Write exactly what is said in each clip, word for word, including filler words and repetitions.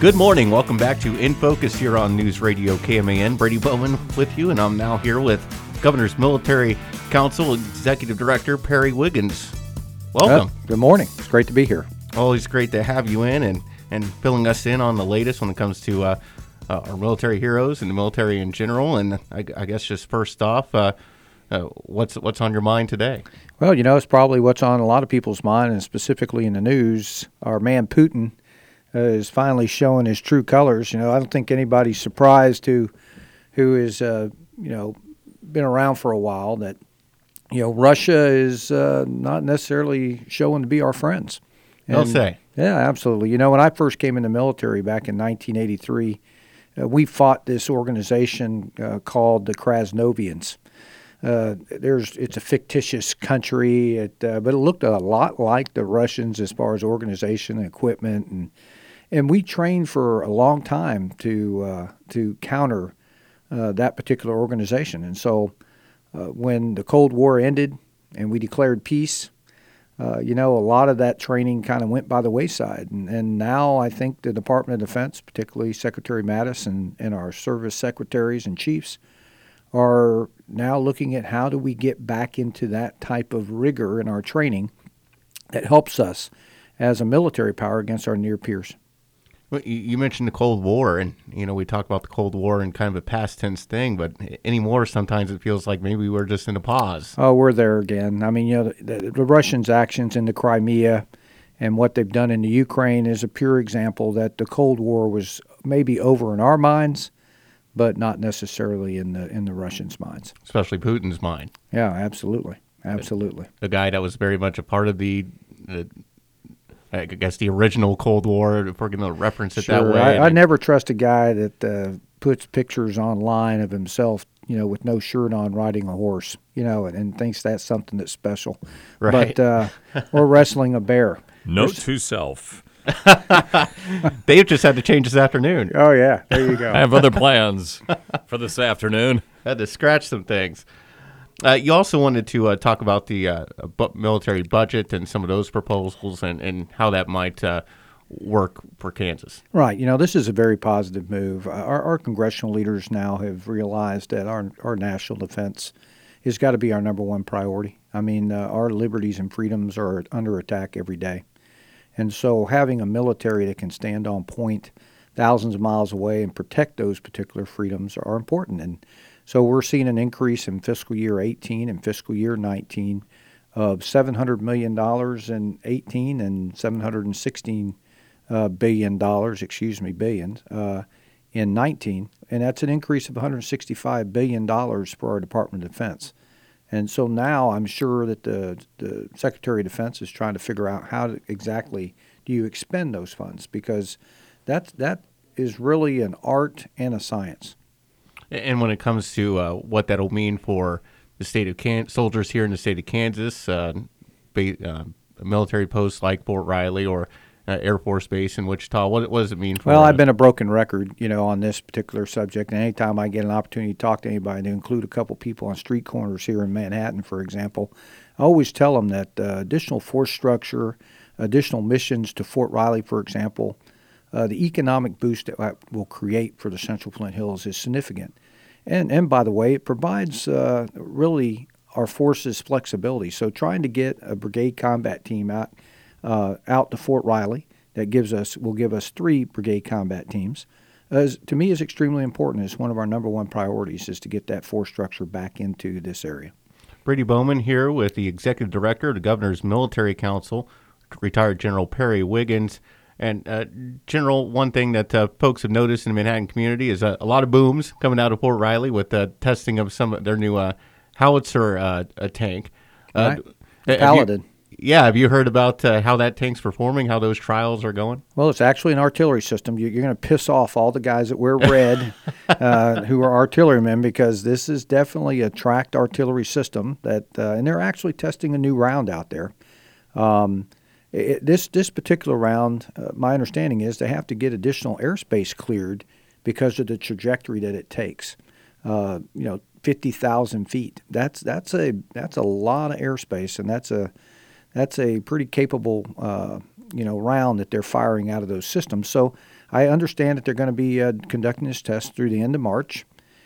Good morning. Welcome back to In Focus here on News Radio K M A N. Brady Bowman with you, and I'm now here with Governor's Military Council Executive Director Perry Wiggins. Welcome. Uh, good morning. It's great to be here. Always great to have you in and, and filling us in on the latest when it comes to uh, uh, our military heroes and the military in general. And I, I guess just first off, uh, uh, what's what's on your mind today? Well, you know, it's probably what's on a lot of people's mind, and specifically in the news. Our man Putin uh, is finally showing his true colors. You know, I don't think anybody's surprised who who is, uh, you know, been around for a while that, you know, Russia is uh, not necessarily showing to be our friends. And, I'll say. Yeah, absolutely. You know, when I first came in the military back in nineteen eighty-three, uh, we fought this organization uh, called the Krasnovians. Uh, there's it's a fictitious country, it, uh, but it looked a lot like the Russians as far as organization and equipment, and and we trained for a long time to uh, to counter uh, that particular organization. And so, uh, when the Cold War ended and we declared peace, uh, you know, a lot of that training kind of went by the wayside. And, and now I think the Department of Defense, particularly Secretary Mattis and, and our service secretaries and chiefs, are now looking at how do we get back into that type of rigor in our training that helps us as a military power against our near peers. Well, you mentioned the Cold War, and, you know, we talk about the Cold War and kind of a past tense thing, but anymore, sometimes it feels like maybe we're just in a pause. Oh, we're there again. I mean, you know, the, the Russians' actions in the Crimea and what they've done in the Ukraine is a pure example that the Cold War was maybe over in our minds, but not necessarily in the in the Russians' minds. Especially Putin's mind. Yeah, absolutely. Absolutely. The, the guy that was very much a part of the, the I guess, the original Cold War, if we're going to reference it sure. that way. I, I never trust a guy that uh, puts pictures online of himself, you know, with no shirt on riding a horse, you know, and, and thinks that's something that's special. Right. But uh, or wrestling a bear. Note to self. Dave just had to change this afternoon. Oh, yeah. There you go. I have other plans for this afternoon. Had to scratch some things. Uh, you also wanted to uh, talk about the uh, bu- military budget and some of those proposals and, and how that might uh, work for Kansas. Right. You know, this is a very positive move. Our, our congressional leaders now have realized that our, our national defense has got to be our number one priority. I mean, uh, our liberties and freedoms are under attack every day. And so having a military that can stand on point thousands of miles away and protect those particular freedoms are important. And so we're seeing an increase in fiscal year eighteen and fiscal year nineteen of seven hundred million dollars in eighteen and seven hundred sixteen uh, billion dollars, excuse me, billions, uh, in nineteen. And that's an increase of one hundred sixty-five billion dollars for our Department of Defense. And so now I'm sure that the, the Secretary of Defense is trying to figure out how to exactly do you expend those funds, because that, that is really an art and a science. And when it comes to uh, what that will mean for the state of Can- soldiers here in the state of Kansas, uh, ba- uh, military posts like Fort Riley or uh, Air Force Base in Wichita, what, what does it mean for Well, uh, I've been a broken record, you know, on this particular subject. And anytime I get an opportunity to talk to anybody, to include a couple people on street corners here in Manhattan, for example, I always tell them that uh, additional force structure, additional missions to Fort Riley, for example, uh, the economic boost that that will create for the Central Flint Hills is significant. And, and by the way, it provides uh, really our forces flexibility. So trying to get a brigade combat team out uh, out to Fort Riley that gives us will give us three brigade combat teams, is, to me, is extremely important. It's one of our number one priorities is to get that force structure back into this area. Brady Bowman here with the Executive Director of the Governor's Military Council, retired General Perry Wiggins. And, uh, General, one thing that uh, folks have noticed in the Manhattan community is uh, a lot of booms coming out of Fort Riley with the uh, testing of some of their new uh, howitzer uh, a tank. Uh, right. Paladin. You, yeah, have you heard about uh, how that tank's performing, how those trials are going? Well, it's actually an artillery system. You're going to piss off all the guys that wear red uh, who are artillerymen, because this is definitely a tracked artillery system, that, uh, and they're actually testing a new round out there. Um It, this this particular round, uh, my understanding is they have to get additional airspace cleared because of the trajectory that it takes. Uh, you know, fifty thousand feet. That's that's a that's a lot of airspace, and that's a that's a pretty capable uh, you know round that they're firing out of those systems. So I understand that they're going to be uh, conducting this test through the end of March.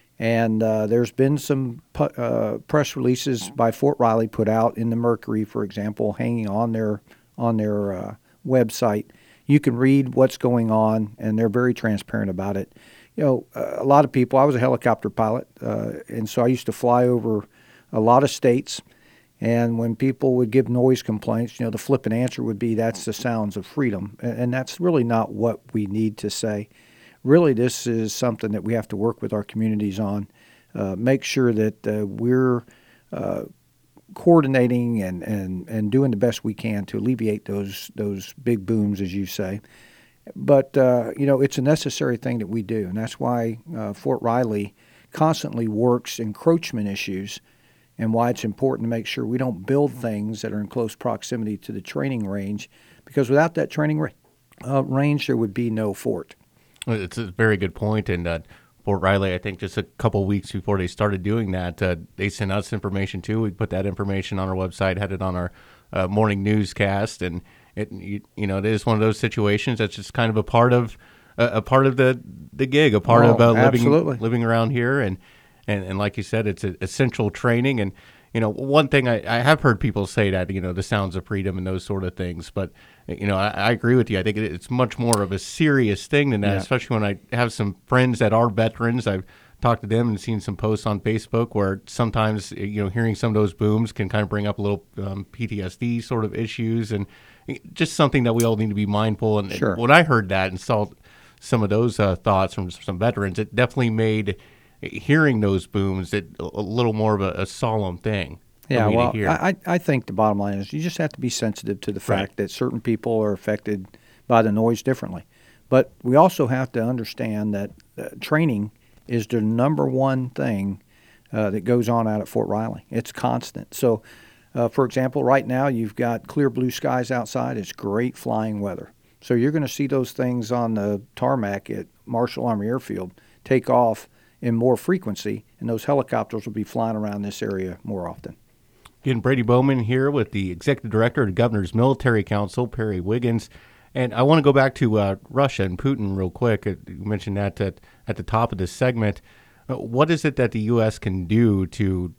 And uh, there's been some pu- uh, press releases by Fort Riley put out in the Mercury, for example, hanging on their on their uh, website. You can read what's going on, and they're very transparent about it. You know, uh, a lot of people. I was a helicopter pilot, uh, and so I used to fly over a lot of states. And when people would give noise complaints, you know, the flippant answer would be, "That's the sounds of freedom," and, and that's really not what we need to say. Really, this is something that we have to work with our communities on, uh, make sure that uh, we're uh, coordinating and, and, and doing the best we can to alleviate those those big booms, as you say. But, uh, you know, it's a necessary thing that we do, and that's why uh, Fort Riley constantly works encroachment issues and why it's important to make sure we don't build things that are in close proximity to the training range, because without that training ra- uh, range, there would be no fort. It's a very good point, and uh, Fort Riley, I think just a couple weeks before they started doing that, uh, they sent us information too. We put that information on our website, had it on our uh, morning newscast, and it you, you know it is one of those situations that's just kind of a part of uh, a part of the the gig, a part Oh, of uh, living absolutely. living around here, and and and like you said, it's a essential training. And you know, one thing I, I have heard people say that, you know, the sounds of freedom and those sort of things, but you know, I, I agree with you. I think it, it's much more of a serious thing than that, Yeah. especially when I have some friends that are veterans. I've talked to them and seen some posts on Facebook where sometimes, you know, hearing some of those booms can kind of bring up a little um, P T S D sort of issues, and just something that we all need to be mindful. And Sure. when I heard that and saw some of those uh, thoughts from some veterans, it definitely made hearing those booms it, a little more of a, a solemn thing. for Yeah, me to well, hear. I, I I think the bottom line is you just have to be sensitive to the Right. fact that certain people are affected by the noise differently. But we also have to understand that uh, training is the number one thing uh, that goes on out at Fort Riley. It's constant. So, uh, for example, right now you've got clear blue skies outside. It's great flying weather. So you're going to see those things on the tarmac at Marshall Army Airfield take off in more frequency, and those helicopters will be flying around this area more often. Again, Brady Bowman here with the Executive Director of the Governor's Military Council, Perry Wiggins. And I want to go back to uh, Russia and Putin real quick. Uh, You mentioned that at, at the top of this segment. Uh, what is it that the U S can do to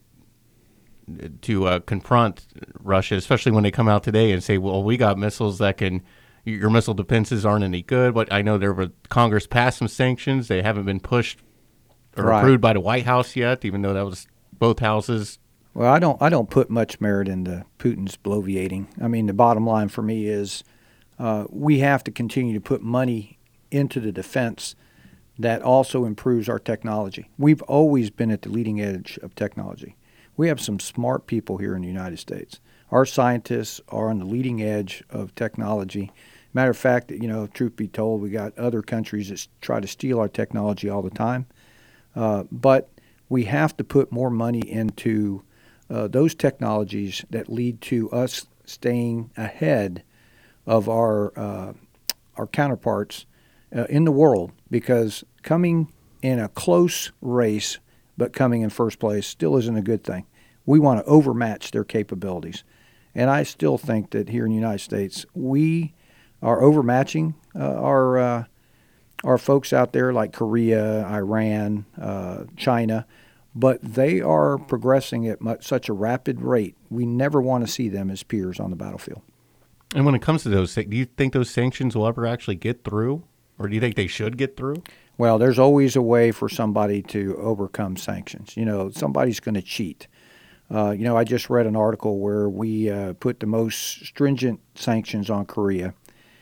to uh, confront Russia, especially when they come out today and say, well, we got missiles that can, your missile defenses aren't any good. But I know there were, Congress passed some sanctions. They haven't been pushed or Right. approved by the White House yet, even though that was both houses. Well, I don't I don't put much merit into Putin's bloviating. I mean, the bottom line for me is uh, we have to continue to put money into the defense that also improves our technology. We've always been at the leading edge of technology. We have some smart people here in the United States. Our scientists are on the leading edge of technology. Matter of fact, you know, truth be told, we got other countries that s- try to steal our technology all the time. Uh, but we have to put more money into uh, those technologies that lead to us staying ahead of our uh, our counterparts uh, in the world, because coming in a close race but coming in first place still isn't a good thing. We want to overmatch their capabilities. And I still think that here in the United States, we are overmatching uh, our uh, our folks out there like Korea, Iran, uh, China, but they are progressing at much, such a rapid rate. We never want to see them as peers on the battlefield. And when it comes to those, do you think those sanctions will ever actually get through? Or do you think they should get through? Well, there's always a way for somebody to overcome sanctions. You know, somebody's going to cheat. Uh, you know, I just read an article where we uh, put the most stringent sanctions on Korea,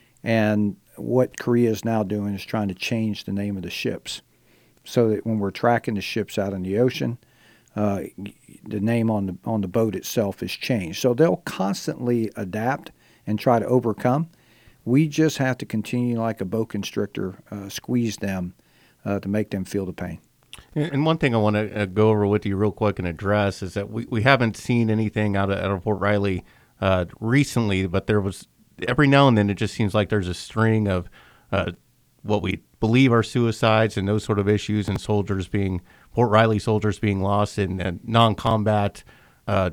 and what Korea is now doing is trying to change the name of the ships, so that when we're tracking the ships out in the ocean, uh, the name on the on the boat itself is changed. So they'll constantly adapt and try to overcome. We just have to continue like a boa constrictor, uh, squeeze them uh, to make them feel the pain. And and one thing I want to uh, go over with you real quick and address is that we, we haven't seen anything out of, out of Fort Riley uh, recently, but there was, every now and then it just seems like there's a string of uh, what we believe are suicides and those sort of issues, and soldiers being, Fort Riley soldiers being lost in uh, non-combat uh,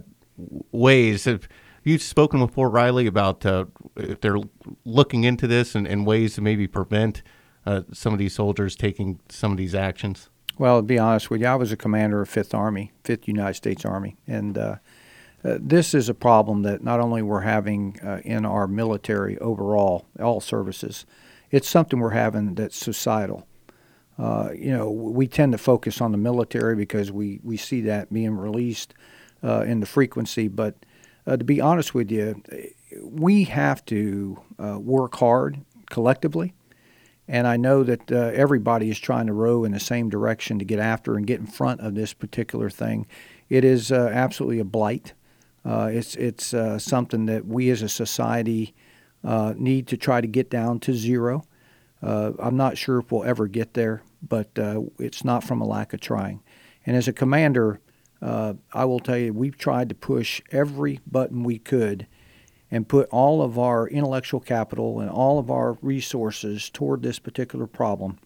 ways. Have you spoken with Fort Riley about uh, if they're looking into this and, and ways to maybe prevent uh, some of these soldiers taking some of these actions? Well, to be honest with you, I was a commander of Fifth Army, Fifth United States Army, and uh, uh, this is a problem that not only we're having uh, in our military overall, all services, it's something we're having that's societal. Uh, you know, we tend to focus on the military because we, we see that being released uh, in the frequency, but uh, to be honest with you, we have to uh, work hard collectively. And I know that uh, everybody is trying to row in the same direction to get after and get in front of this particular thing. It is uh, absolutely a blight. Uh, it's it's uh, something that we as a society uh, need to try to get down to zero. Uh, I'm not sure if we'll ever get there, but uh, it's not from a lack of trying. And as a commander, uh, I will tell you, we've tried to push every button we could and put all of our intellectual capital and all of our resources toward this particular problem.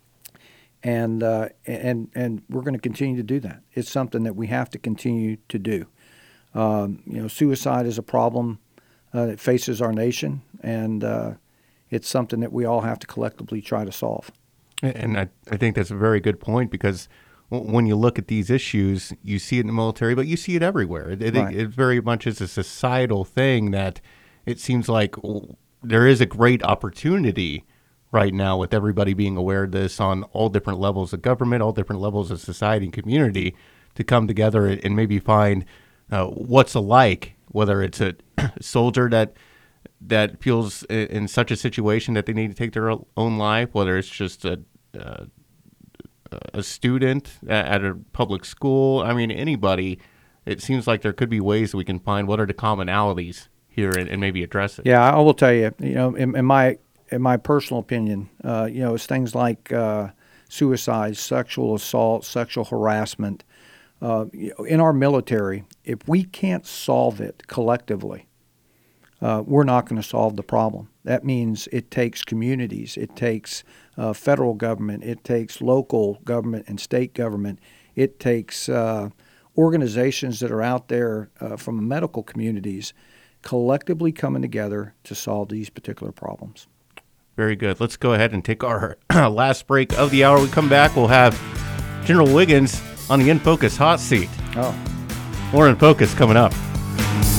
And uh, and and we're going to continue to do that. It's something that we have to continue to do. Um, you know, suicide is a problem uh, that faces our nation, and uh, it's something that we all have to collectively try to solve. And I, I think that's a very good point, because w- when you look at these issues, you see it in the military, but you see it everywhere. It, it, Right. it very much is a societal thing that it seems like w- there is a great opportunity right now with everybody being aware of this on all different levels of government, all different levels of society and community, to come together and, and maybe find uh, what's alike, whether it's a soldier that that feels in, in such a situation that they need to take their own life, whether it's just a uh, a student at a public school. I mean, anybody. It seems like there could be ways that we can find what are the commonalities here and, and maybe address it. Yeah, I will tell you. You know, in, in my in my personal opinion, uh, you know, it's things like uh, suicide, sexual assault, sexual harassment. Uh, you know, in our military, if we can't solve it collectively, uh, we're not going to solve the problem. That means it takes communities, it takes uh, federal government, it takes local government and state government, it takes uh, organizations that are out there uh, from the medical communities collectively coming together to solve these particular problems. Very good. Let's go ahead and take our last break of the hour. When we come back, we'll have General Wiggins on the In Focus hot seat. Oh. More In Focus coming up.